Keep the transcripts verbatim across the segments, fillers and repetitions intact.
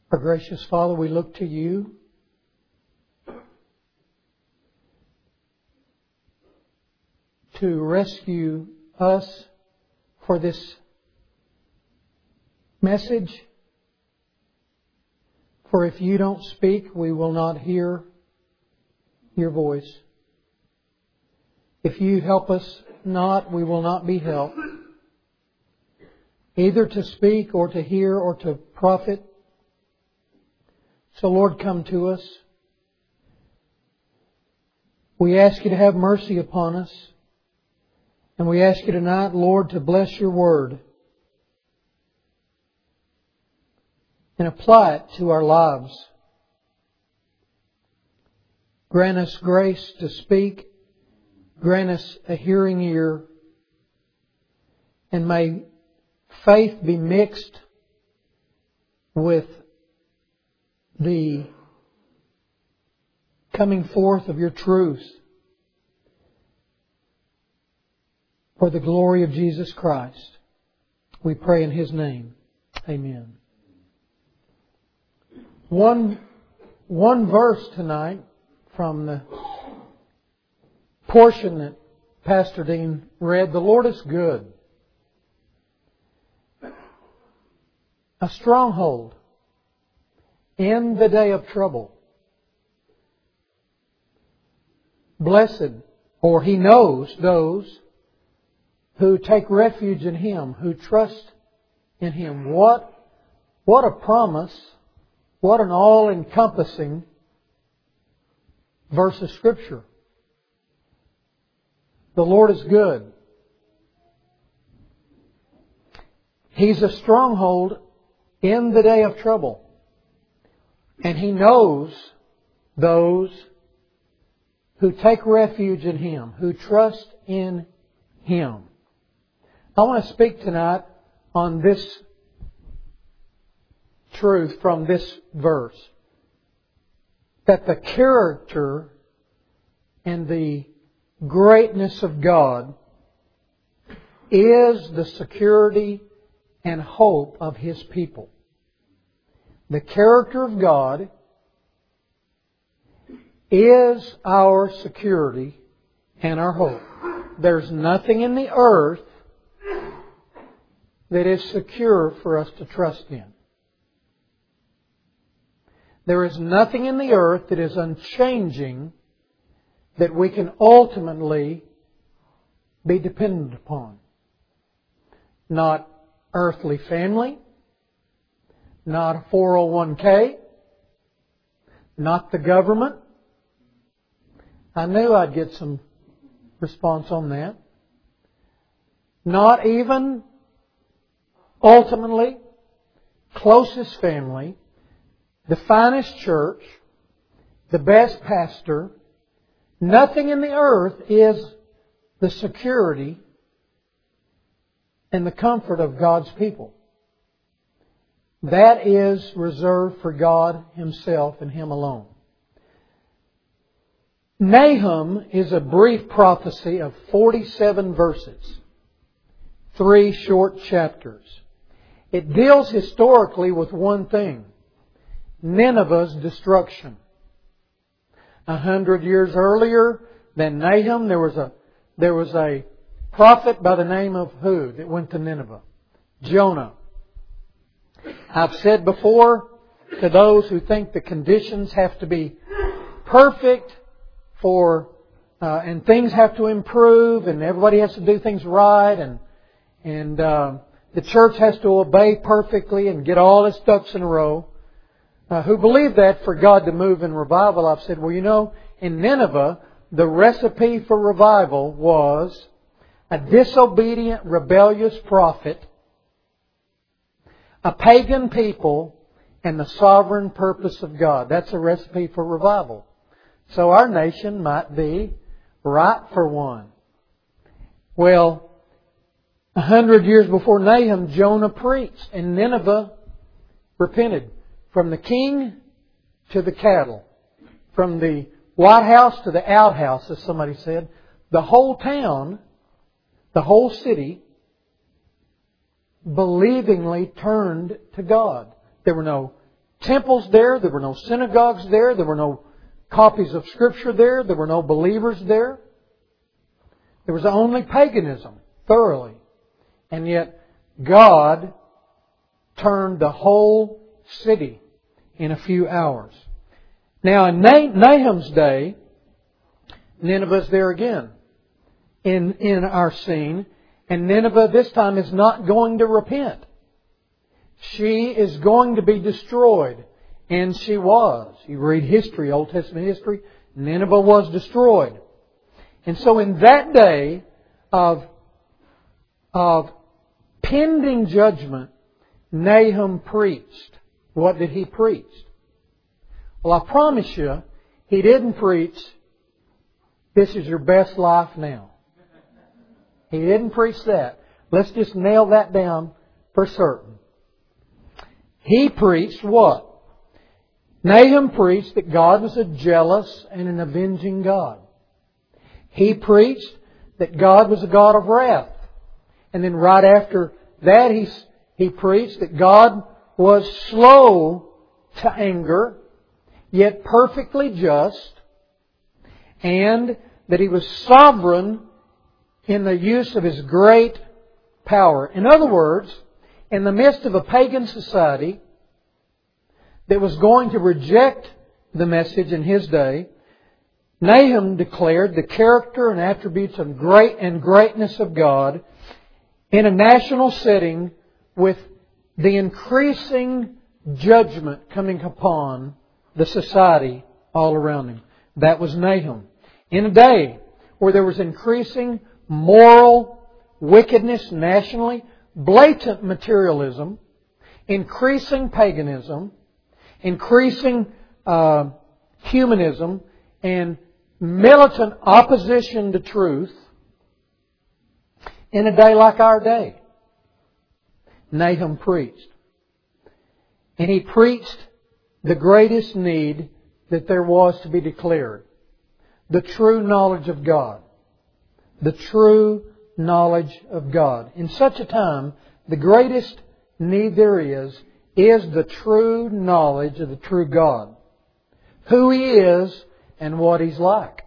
Our gracious Father, we look to You to rescue us for this message. For if You don't speak, we will not hear Your voice. If You help us not, we will not be helped. Either to speak or to hear or to profit. So Lord, come to us. We ask You to have mercy upon us. And we ask You tonight, Lord, to bless Your Word and apply it to our lives. Grant us grace to speak. Grant us a hearing ear. And may faith be mixed with the coming forth of Your truth for the glory of Jesus Christ. We pray in His name. Amen. One, one verse tonight from the portion that Pastor Dean read. The Lord is good. A stronghold in the day of trouble. Blessed, or He knows those who take refuge in Him, who trust in Him. What, what a promise, what an all-encompassing verse of Scripture. The Lord is good. He's a stronghold in the day of trouble. And He knows those who take refuge in Him, who trust in Him. I want to speak tonight on this truth from this verse. That the character and the greatness of God is the security and hope of His people. The character of God is our security and our hope. There's nothing in the earth that is secure for us to trust in. There is nothing in the earth that is unchanging that we can ultimately be dependent upon. Not earthly family, not a four oh one k, not the government. I knew I'd get some response on that. Not even, ultimately, closest family, the finest church, the best pastor. Nothing in the earth is the security and the comfort of God's people. That is reserved for God Himself and Him alone. Nahum is a brief prophecy of forty-seven verses. Three short chapters. It deals historically with one thing. Nineveh's destruction. A hundred years earlier than Nahum, there was a there was a prophet by the name of who that went to Nineveh? Jonah. I've said before to those who think the conditions have to be perfect for uh, and things have to improve and everybody has to do things right and and uh, the church has to obey perfectly and get all its ducks in a row. Uh, who believe that for God to move in revival, I've said, well, you know, in Nineveh, the recipe for revival was a disobedient, rebellious prophet, a pagan people, and the sovereign purpose of God. That's a recipe for revival. So our nation might be ripe for one. Well, a hundred years before Nahum, Jonah preached, and Nineveh repented. From the king to the cattle. From the White House to the outhouse, as somebody said. The whole town, the whole city, believingly turned to God. There were no temples there. There were no synagogues there. There were no copies of Scripture there. There were no believers there. There was only paganism, thoroughly. And yet, God turned the whole city in a few hours. Now, in Nahum's day, Nineveh's there again in, in our scene. And Nineveh this time is not going to repent. She is going to be destroyed. And she was. You read history, Old Testament history, Nineveh was destroyed. And so in that day of, of pending judgment, Nahum preached. What did he preach? Well, I promise you, he didn't preach, this is your best life now. He didn't preach that. Let's just nail that down for certain. He preached what? Nahum preached that God was a jealous and an avenging God. He preached that God was a God of wrath. And then right after that, he, he preached that God was slow to anger, yet perfectly just, and that He was sovereign in the use of His great power. In other words, in the midst of a pagan society that was going to reject the message in his day, Nahum declared the character and attributes of great and greatness of God in a national setting with the increasing judgment coming upon the society all around him. That was Nahum. In a day where there was increasing moral wickedness nationally, blatant materialism, increasing paganism, increasing uh, humanism, and militant opposition to truth, in a day like our day, Nahum preached. And he preached the greatest need that there was to be declared. The true knowledge of God. The true knowledge of God. In such a time, the greatest need there is, is the true knowledge of the true God. Who He is and what He's like.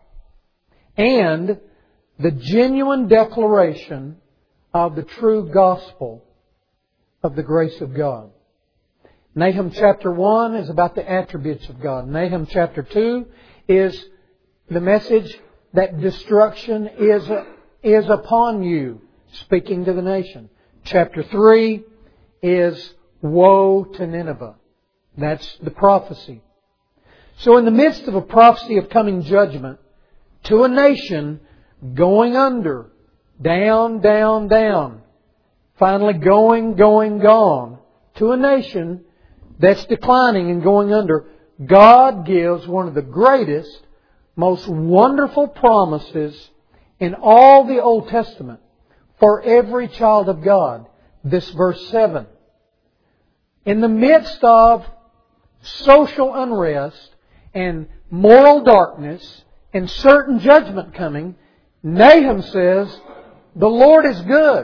And the genuine declaration of the true gospel of the grace of God. Nahum chapter one is about the attributes of God. Nahum chapter two is the message that destruction is, is upon you, speaking to the nation. Chapter three is woe to Nineveh. That's the prophecy. So in the midst of a prophecy of coming judgment to a nation going under, down, down, down, finally going, going, gone, to a nation that's declining and going under, God gives one of the greatest, most wonderful promises in all the Old Testament for every child of God. This verse seven. In the midst of social unrest and moral darkness and certain judgment coming, Nahum says, the Lord is good.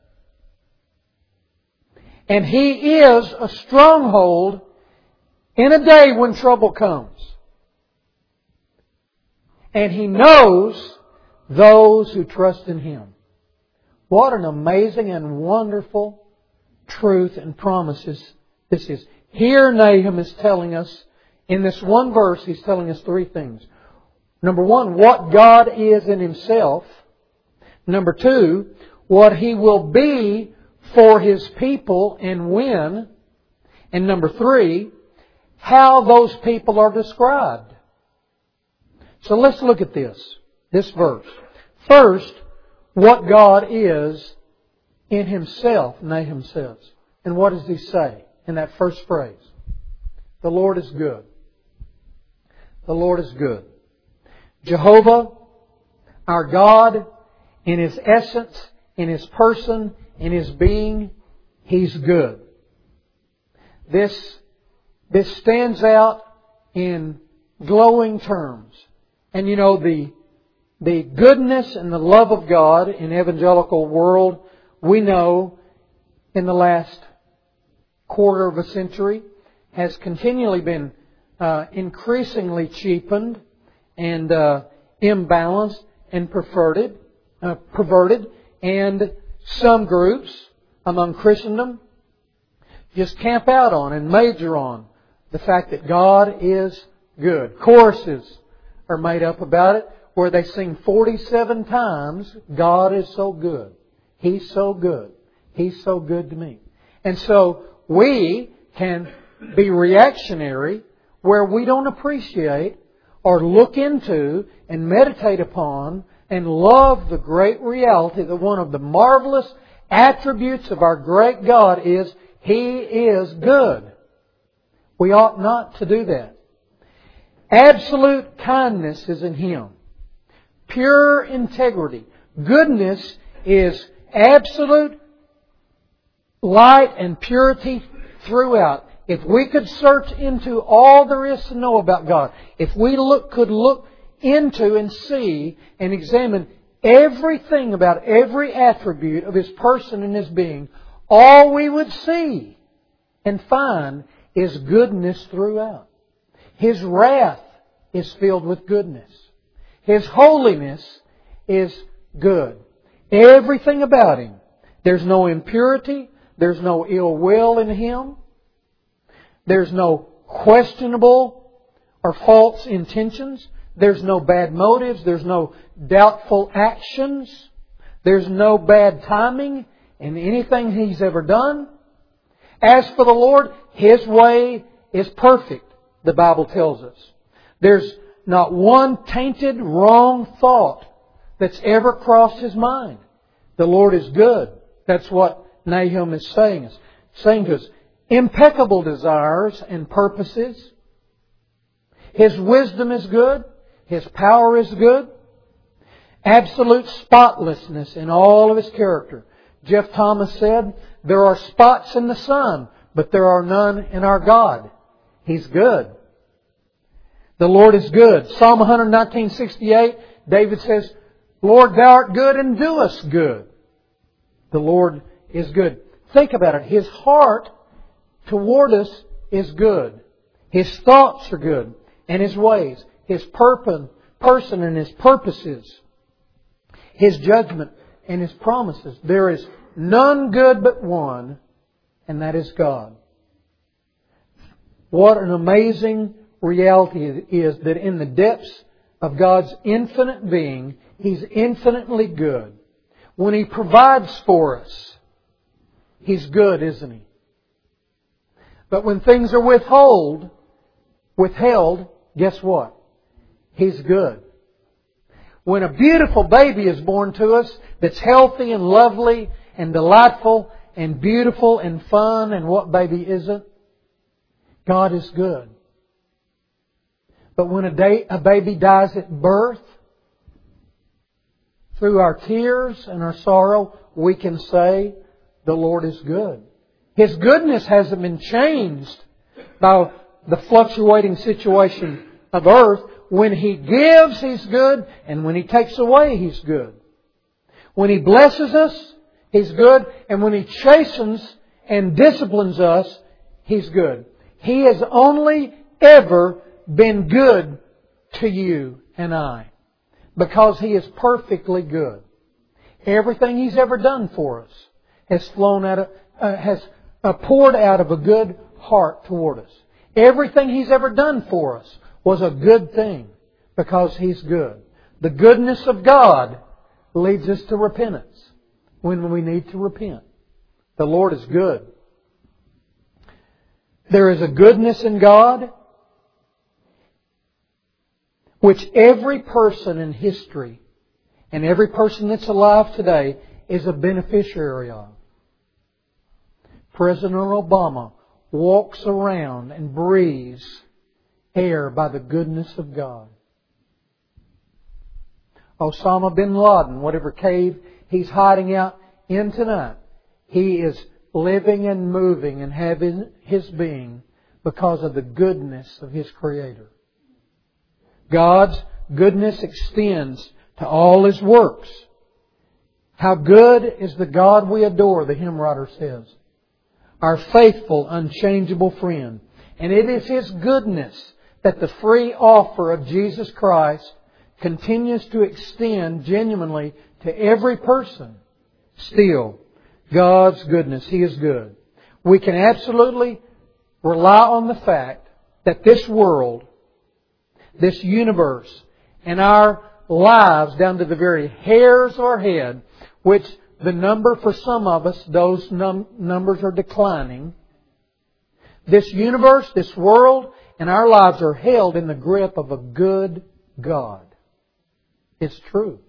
And He is a stronghold in a day when trouble comes. And He knows those who trust in Him. What an amazing and wonderful truth and promises this is. Here Nahum is telling us, in this one verse, he's telling us three things. Number one, what God is in Himself. Number two, what He will be for His people and when. And number three, how those people are described. So let's look at this, this verse. First, what God is in Himself, Nahum says. And what does he say in that first phrase? The Lord is good. The Lord is good. Jehovah, our God, in His essence, in His person, in His being, He's good. This, this stands out in glowing terms. And you know, the, the goodness and the love of God in the evangelical world, we know in the last quarter of a century, has continually been uh, increasingly cheapened and uh, imbalanced and perverted, uh, perverted, and some groups among Christendom just camp out on and major on the fact that God is good. Choruses are made up about it where they sing forty-seven times, God is so good. He's so good. He's so good to me. And so we can be reactionary where we don't appreciate or look into and meditate upon and love the great reality that one of the marvelous attributes of our great God is He is good. We ought not to do that. Absolute kindness is in Him. Pure integrity. Goodness is absolute light and purity throughout. If we could search into all there is to know about God, if we look, could look into and see and examine everything about every attribute of His person and His being, all we would see and find is goodness throughout. His wrath is filled with goodness. His holiness is good. Everything about Him. There's no impurity. There's no ill will in Him. There's no questionable or false intentions. There's no bad motives. There's no doubtful actions. There's no bad timing in anything He's ever done. As for the Lord, His way is perfect, the Bible tells us. There's not one tainted, wrong thought that's ever crossed His mind. The Lord is good. That's what Nahum is saying us, saying to us. Impeccable desires and purposes. His wisdom is good. His power is good. Absolute spotlessness in all of His character. Jeff Thomas said, there are spots in the sun, but there are none in our God. He's good. The Lord is good. Psalm one nineteen sixty-eight, David says, Lord, Thou art good and doest good. The Lord is good. Think about it. His heart toward us is good. His thoughts are good. And His ways. His purpose, person and His purposes. His judgment and His promises. There is none good but one, and that is God. What an amazing reality it is that in the depths of God's infinite being, He's infinitely good. When He provides for us, He's good, isn't He? But when things are withheld, withheld, guess what? He's good. When a beautiful baby is born to us that's healthy and lovely and delightful and beautiful and fun, and what baby isn't? God is good. But when a, day, a baby dies at birth, through our tears and our sorrow, we can say, the Lord is good. His goodness hasn't been changed by the fluctuating situation of earth. When He gives, He's good. And when He takes away, He's good. When He blesses us, He's good. And when He chastens and disciplines us, He's good. He has only ever been good to you and I. Because He is perfectly good. Everything He's ever done for us has flown out of, uh, has uh, poured out of a good heart toward us. Everything He's ever done for us was a good thing because He's good. The goodness of God leads us to repentance when we need to repent. The Lord is good. There is a goodness in God which every person in history and every person that's alive today is a beneficiary of. President Obama walks around and breathes air by the goodness of God. Osama bin Laden, whatever cave he's hiding out in tonight, he is living and moving and having his being because of the goodness of his Creator. God's goodness extends to all His works. How good is the God we adore, the hymn writer says. Our faithful, unchangeable friend. And it is His goodness that the free offer of Jesus Christ continues to extend genuinely to every person. Still, God's goodness. He is good. We can absolutely rely on the fact that this world, this universe, and our lives down to the very hairs of our head, which the number for some of us, those num- numbers are declining. This universe, this world, and our lives are held in the grip of a good God. It's true.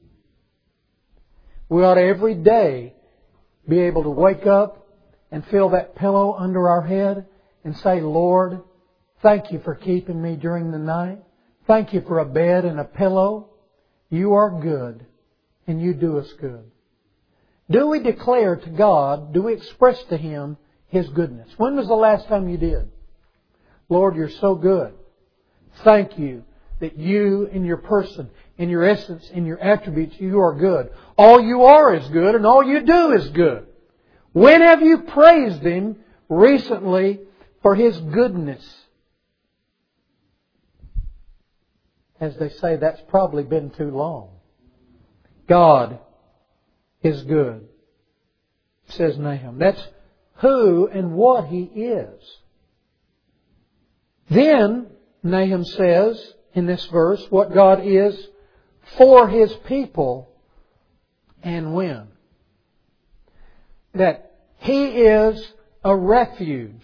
We ought to every day be able to wake up and feel that pillow under our head and say, Lord, thank You for keeping me during the night. Thank You for a bed and a pillow. You are good, and You do us good. Do we declare to God, do we express to Him His goodness? When was the last time you did? Lord, You're so good. Thank You that You in Your person, in Your essence, in Your attributes, You are good. All You are is good, and all You do is good. When have you praised Him recently for His goodness? As they say, that's probably been too long. God is good, says Nahum. That's who and what He is. Then, Nahum says in this verse what God is for His people and when. That He is a refuge.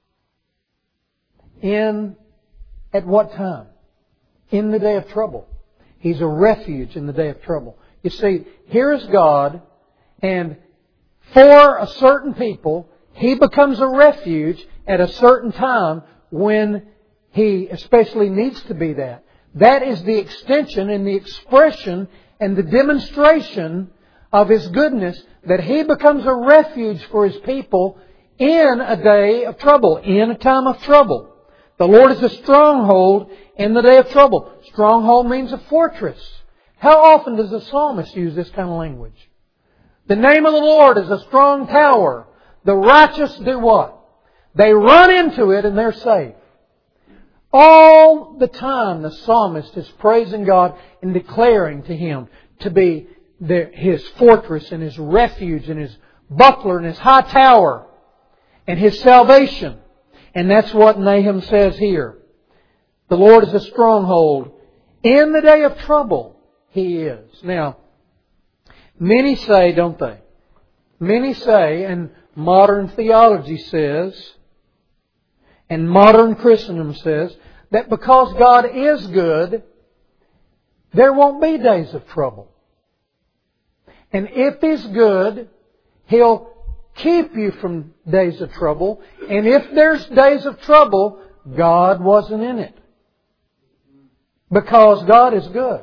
In, at what time? In the day of trouble. He's a refuge in the day of trouble. You see, here is God, and for a certain people, He becomes a refuge at a certain time when He especially needs to be that. That is the extension and the expression and the demonstration of His goodness, that He becomes a refuge for His people in a day of trouble, in a time of trouble. The Lord is a stronghold in the day of trouble. Stronghold means a fortress. How often does the psalmist use this kind of language? The name of the Lord is a strong tower. The righteous do what? They run into it and they're safe. All the time the psalmist is praising God and declaring to Him to be the, His fortress and His refuge and His buckler and His high tower and His salvation. And that's what Nahum says here. The Lord is a stronghold. In the day of trouble, He is. Now, many say, don't they? Many say, and modern theology says, and modern Christendom says, that because God is good, there won't be days of trouble. And if He's good, He'll keep you from days of trouble. And if there's days of trouble, God wasn't in it. Because God is good.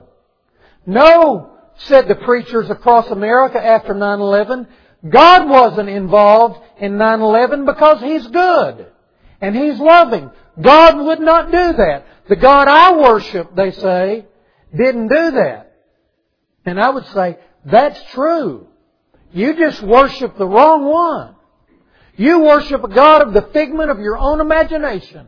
No, said the preachers across America after nine eleven, God wasn't involved in nine eleven because He's good. And He's loving. God would not do that. The God I worship, they say, didn't do that. And I would say, that's true. You just worship the wrong one. You worship a God of the figment of your own imagination.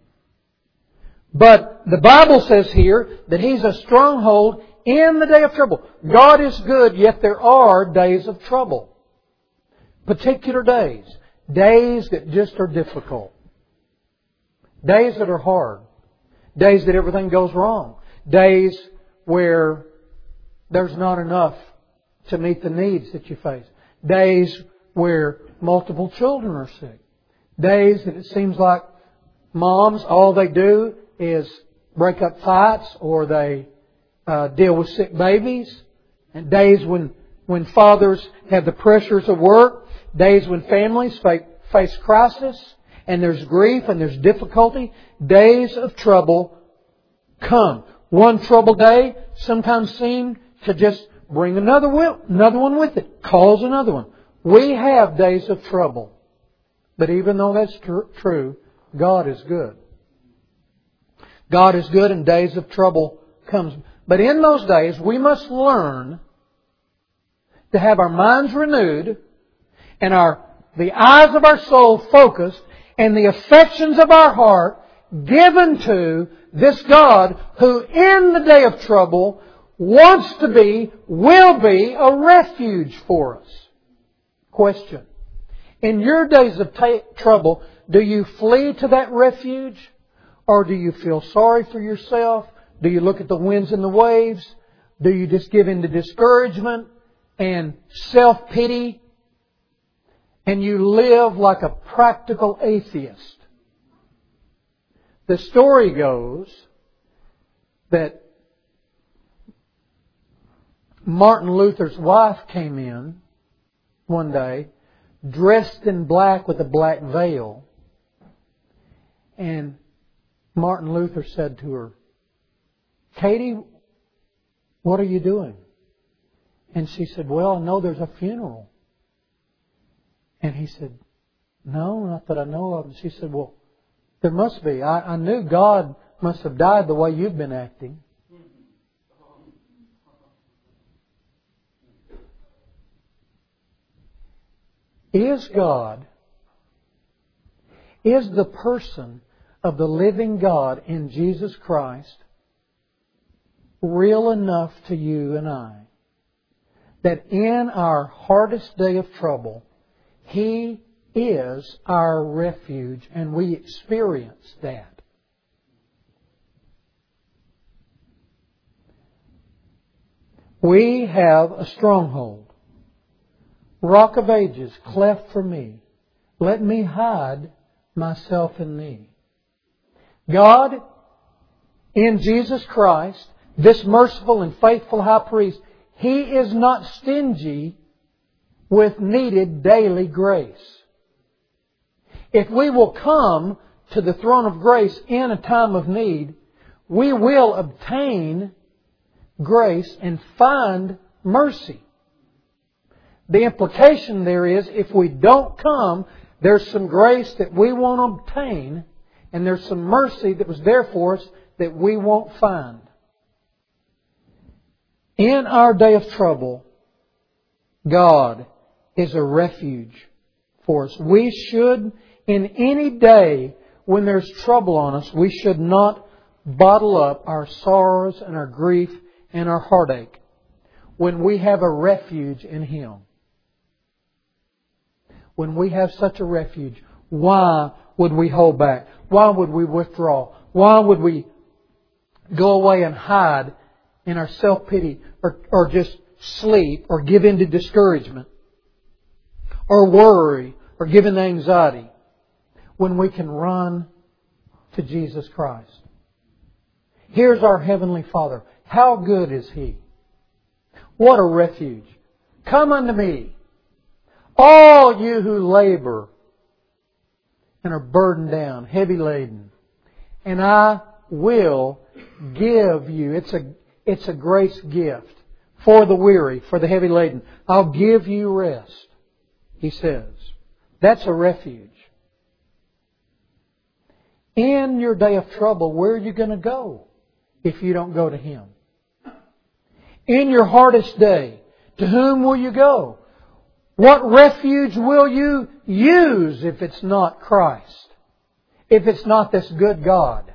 But the Bible says here that He's a stronghold in the day of trouble. God is good, yet there are days of trouble. Particular days. Days that just are difficult. Days that are hard. Days that everything goes wrong. Days where there's not enough to meet the needs that you face. Days where multiple children are sick. Days that it seems like moms, all they do is break up fights or they uh, deal with sick babies. And days when, when fathers have the pressures of work. Days when families face, face crisis. And there's grief and there's difficulty. Days of trouble come. One troubled day sometimes seems to just bring another one, another one with it. Cause another one. We have days of trouble. But even though that's tr- true, God is good. God is good and days of trouble comes. But in those days, we must learn to have our minds renewed and our the eyes of our soul focused and the affections of our heart given to this God who in the day of trouble wants to be, will be, a refuge for us. Question. In your days of ta- trouble, do you flee to that refuge? Or do you feel sorry for yourself? Do you look at the winds and the waves? Do you just give in to discouragement and self-pity? And you live like a practical atheist? The story goes that Martin Luther's wife came in one day dressed in black with a black veil. And Martin Luther said to her, "Katie, what are you doing?" And she said, "Well, I know there's a funeral." And he said, "No, not that I know of." And she said, "Well, there must be. I, I knew God must have died the way you've been acting." Is God, is the person of the living God in Jesus Christ real enough to you and I that in our hardest day of trouble, He is our refuge and we experience that? We have a stronghold. Rock of ages, cleft for me. Let me hide myself in Thee. God, in Jesus Christ, this merciful and faithful high priest, He is not stingy with needed daily grace. If we will come to the throne of grace in a time of need, we will obtain grace and find mercy. The implication there is, if we don't come, there's some grace that we won't obtain, and there's some mercy that was there for us that we won't find. In our day of trouble, God is a refuge for us. We should, in any day when there's trouble on us, we should not bottle up our sorrows and our grief and our heartache when we have a refuge in Him. When we have such a refuge, why would we hold back? Why would we withdraw? Why would we go away and hide in our self-pity or, or just sleep or give in to discouragement or worry or give in to anxiety when we can run to Jesus Christ? Here's our Heavenly Father. How good is He? What a refuge. Come unto me, all you who labor and are burdened down, heavy laden, and I will give you. It's a, it's a grace gift for the weary, for the heavy laden. I'll give you rest, He says. That's a refuge. In your day of trouble, where are you going to go if you don't go to Him? In your hardest day, to whom will you go? What refuge will you use if it's not Christ? If it's not this good God?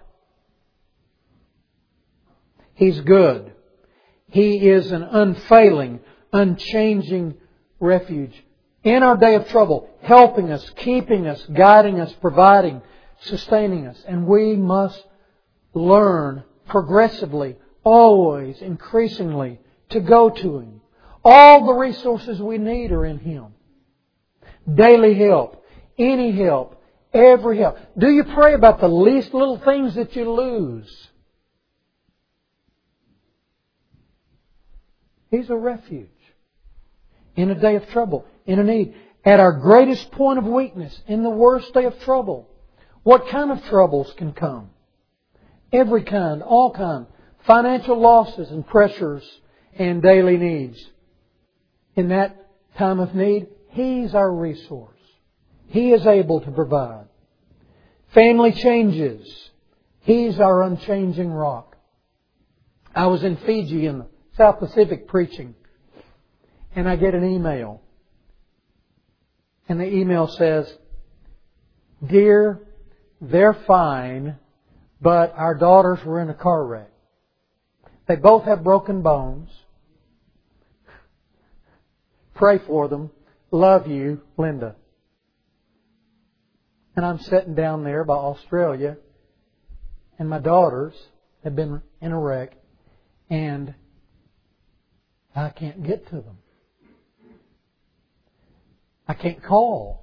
He's good. He is an unfailing, unchanging refuge. In our day of trouble, helping us, keeping us, guiding us, providing, sustaining us. And we must learn progressively, always, increasingly, to go to Him. All the resources we need are in Him. Daily help, any help, every help. Do you pray about the least little things that you lose? He's a refuge. In a day of trouble, in a need. At our greatest point of weakness, in the worst day of trouble. What kind of troubles can come? Every kind, all kind. Financial losses and pressures and daily needs. In that time of need, He's our resource. He is able to provide. Family changes. He's our unchanging rock. I was in Fiji in the South Pacific preaching, and I get an email. And the email says, Dear, they're fine, but our daughters were in a car wreck. They both have broken bones. Pray for them. Love you, Linda. And I'm sitting down there by Australia, and my daughters have been in a wreck, and I can't get to them. I can't call.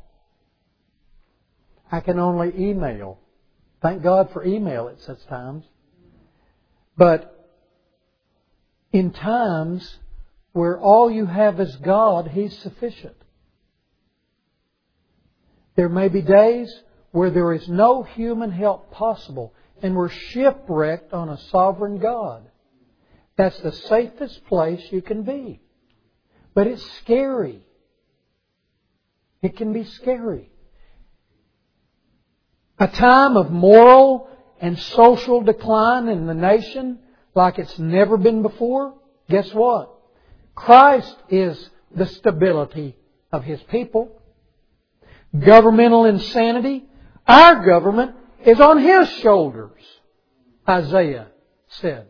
I can only email. Thank God for email at such times. But in times where all you have is God, He's sufficient. There may be days where there is no human help possible, and we're shipwrecked on a sovereign God. That's the safest place you can be. But it's scary. It can be scary. A time of moral and social decline in the nation like it's never been before. Guess what? Christ is the stability of His people. Governmental insanity. Our government is on His shoulders, Isaiah said.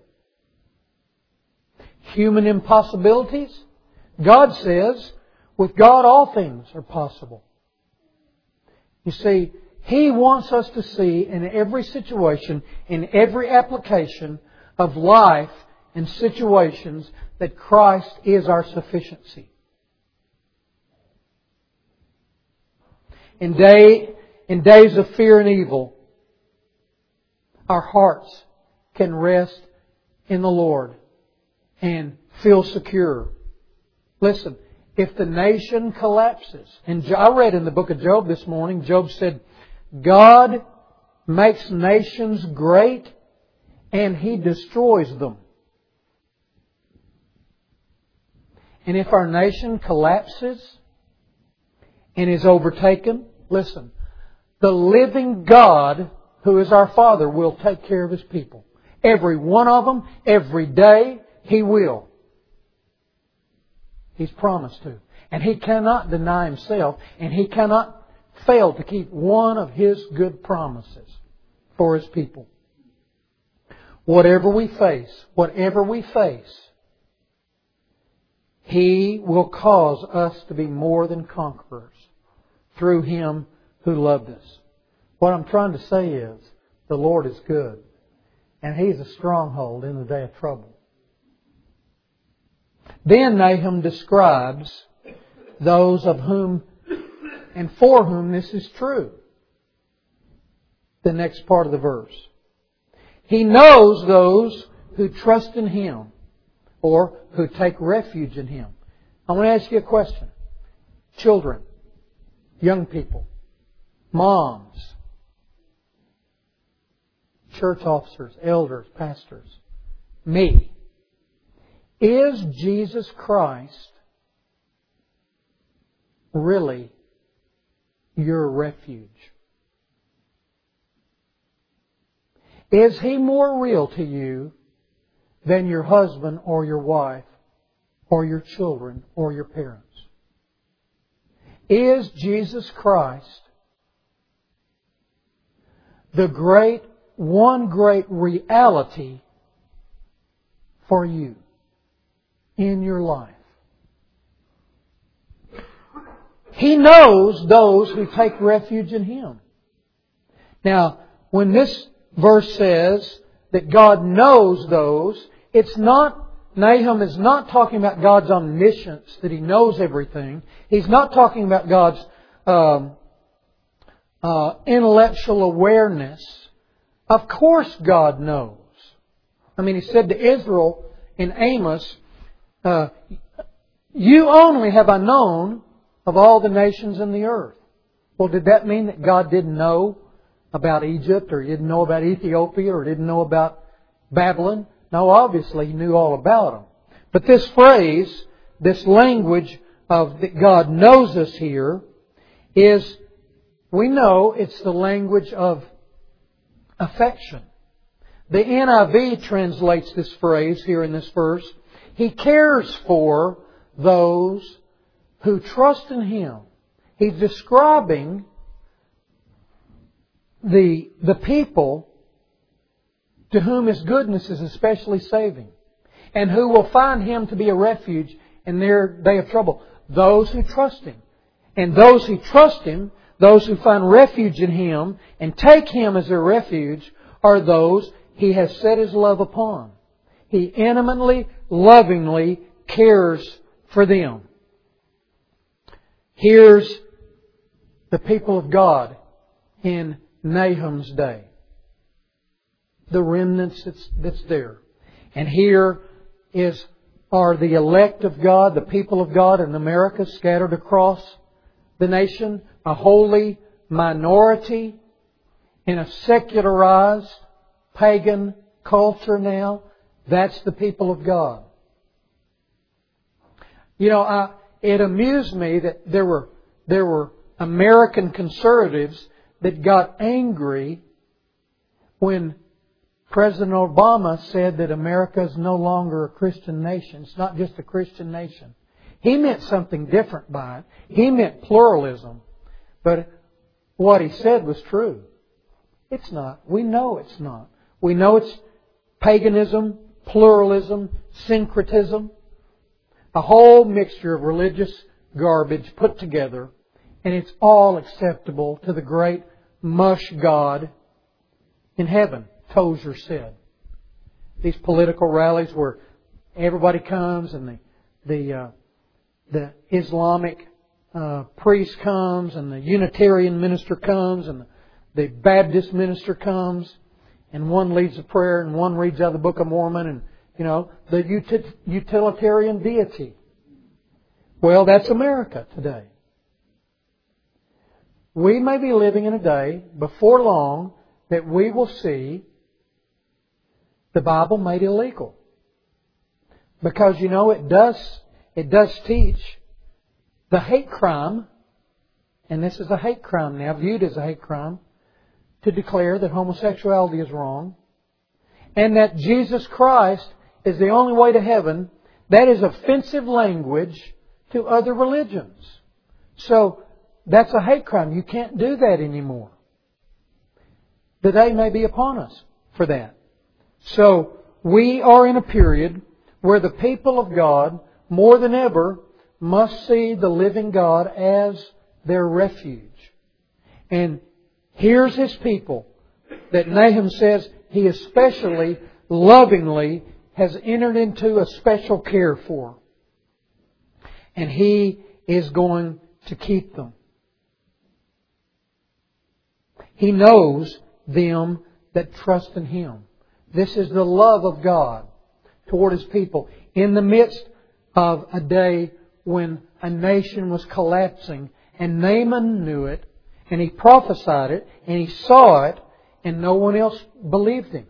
Human impossibilities. God says, with God all things are possible. You see, He wants us to see in every situation, in every application of life and situations, that Christ is our sufficiency. In day, in days of fear and evil, our hearts can rest in the Lord and feel secure. Listen, if the nation collapses, and I read in the book of Job this morning, Job said, God makes nations great and He destroys them. And if our nation collapses and is overtaken, listen, the living God, who is our Father, will take care of His people. Every one of them, every day, He will. He's promised to. And He cannot deny Himself, and He cannot fail to keep one of His good promises for His people. Whatever we face, whatever we face, He will cause us to be more than conquerors through Him who loved us. What I'm trying to say is, the Lord is good, and He's a stronghold in the day of trouble. Then Nahum describes those of whom and for whom this is true. The next part of the verse. He knows those who trust in Him or who take refuge in Him. I want to ask you a question. Children, young people, moms, church officers, elders, pastors, me. Is Jesus Christ really your refuge? Is He more real to you than your husband or your wife or your children or your parents? Is Jesus Christ the great, one great reality for you in your life? He knows those who take refuge in Him. Now, when this verse says that God knows those, it's not, Nahum is not talking about God's omniscience, that He knows everything. He's not talking about God's um, uh, intellectual awareness. Of course God knows. I mean, He said to Israel in Amos, uh, you only have I known of all the nations in the earth. Well, did that mean that God didn't know about Egypt, or He didn't know about Ethiopia, or didn't know about Babylon? No, obviously He knew all about them. But this phrase, this language of that God knows us here, is, we know it's the language of affection. The N I V translates this phrase here in this verse. He cares for those who trust in Him. He's describing the, the people to whom His goodness is especially saving, and who will find Him to be a refuge in their day of trouble. Those who trust Him. And those who trust Him, those who find refuge in Him and take Him as their refuge, are those He has set His love upon. He intimately, lovingly cares for them. Here's the people of God in Nahum's day. The remnants that's, that's there. And here is are the elect of God, the people of God in America scattered across the nation, a holy minority in a secularized pagan culture now. That's the people of God. You know, I, it amused me that there were there were American conservatives that got angry when President Obama said that America is no longer a Christian nation. It's not just a Christian nation. He meant something different by it. He meant pluralism. But what he said was true. It's not. We know it's not. We know it's paganism, pluralism, syncretism, a whole mixture of religious garbage put together, and it's all acceptable to the great mush God in heaven, Tozer said. These political rallies where everybody comes and the the uh, the Islamic uh, priest comes and the Unitarian minister comes and the, the Baptist minister comes, and one leads a prayer and one reads out of the Book of Mormon, and you know the uti- utilitarian deity. Well, that's America today. We may be living in a day before long that we will see the Bible made illegal. Because, you know, it does, it does teach the hate crime, and this is a hate crime now, viewed as a hate crime, to declare that homosexuality is wrong, and that Jesus Christ is the only way to heaven. That is offensive language to other religions. So, that's a hate crime. You can't do that anymore. The day may be upon us for that. So, we are in a period where the people of God, more than ever, must see the living God as their refuge. And here's His people that Nahum says He especially, lovingly, has entered into a special care for. And He is going to keep them. He knows them that trust in Him. This is the love of God toward His people in the midst of a day when a nation was collapsing, and Naaman knew it, and he prophesied it, and he saw it, and no one else believed him.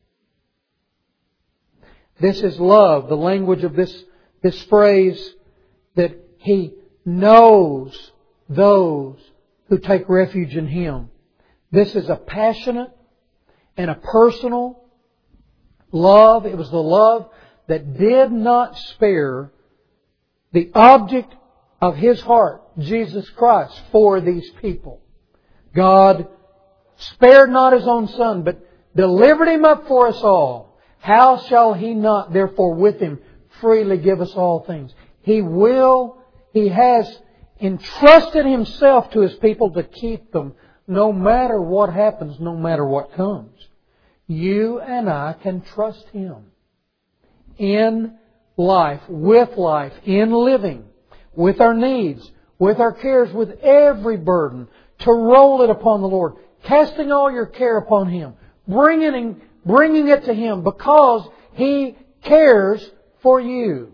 This is love, the language of this, this phrase that He knows those who take refuge in Him. This is a passionate and a personal love. It was the love that did not spare the object of His heart, Jesus Christ, for these people. God spared not His own Son, but delivered Him up for us all. How shall He not, therefore, with Him freely give us all things? He will, He has entrusted Himself to His people to keep them no matter what happens, no matter what comes. You and I can trust Him in life, with life, in living, with our needs, with our cares, with every burden, to roll it upon the Lord, casting all your care upon Him, bringing, bringing it to Him because He cares for you.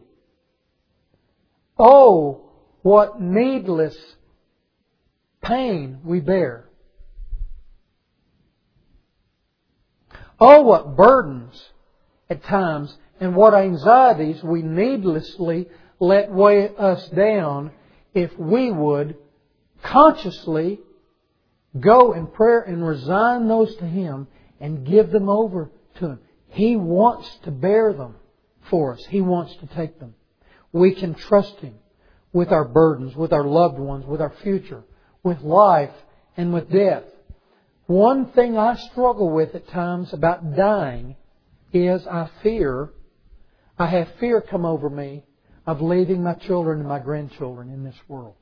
Oh, what needless pain we bear. Oh, what burdens at times and what anxieties we needlessly let weigh us down if we would consciously go in prayer and resign those to Him and give them over to Him. He wants to bear them for us. He wants to take them. We can trust Him with our burdens, with our loved ones, with our future, with life and with death. one thing I struggle with at times about dying is I fear, I have fear come over me of leaving my children and my grandchildren in this world.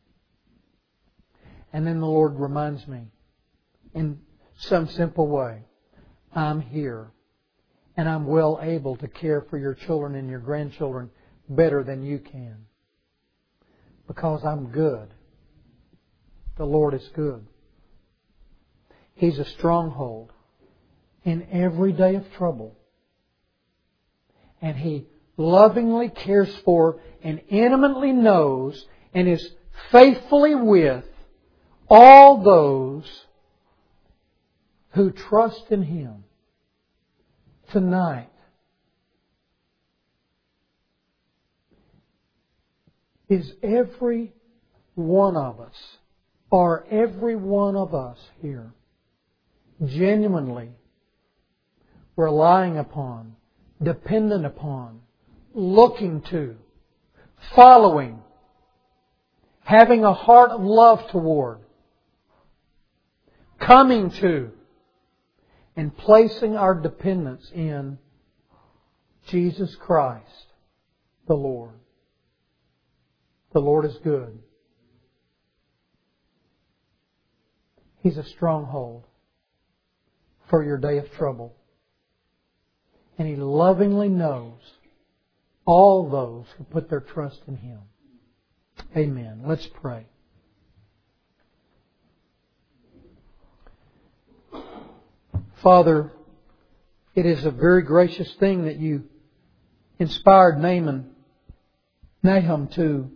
And then the Lord reminds me in some simple way, I'm here and I'm well able to care for your children and your grandchildren better than you can. Because I'm good. The Lord is good. He's a stronghold in every day of trouble. And He lovingly cares for and intimately knows and is faithfully with all those who trust in Him. Tonight, is every one of us, or every one of us here, genuinely relying upon, dependent upon, looking to, following, having a heart of love toward, coming to, and placing our dependence in Jesus Christ, the Lord. The Lord is good. He's a stronghold for your day of trouble. And He lovingly knows all those who put their trust in Him. Amen. Let's pray. Father, it is a very gracious thing that You inspired Naaman, Nahum to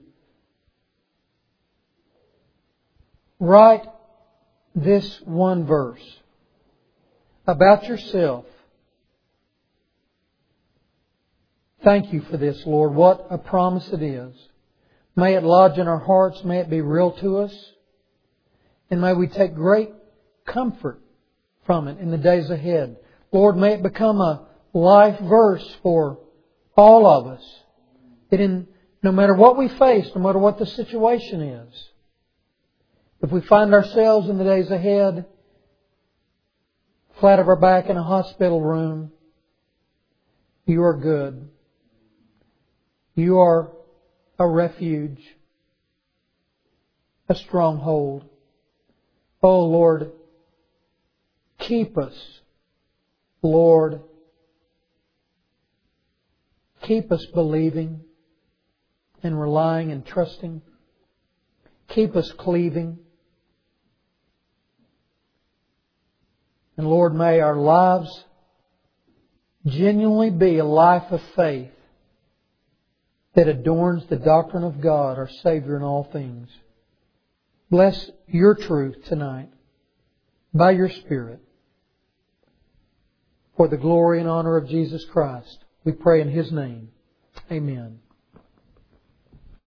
write this one verse about Yourself. Thank You for this, Lord. What a promise it is. May it lodge in our hearts. May it be real to us. And may we take great comfort from it in the days ahead. Lord, may it become a life verse for all of us. That in no matter what we face, no matter what the situation is, if we find ourselves in the days ahead, flat of our back in a hospital room, You are good. You are a refuge, a stronghold. Oh Lord, keep us, Lord. Keep us believing and relying and trusting. Keep us cleaving. And Lord, may our lives genuinely be a life of faith that adorns the doctrine of God, our Savior in all things. Bless Your truth tonight by Your Spirit. For the glory and honor of Jesus Christ, we pray in His name. Amen.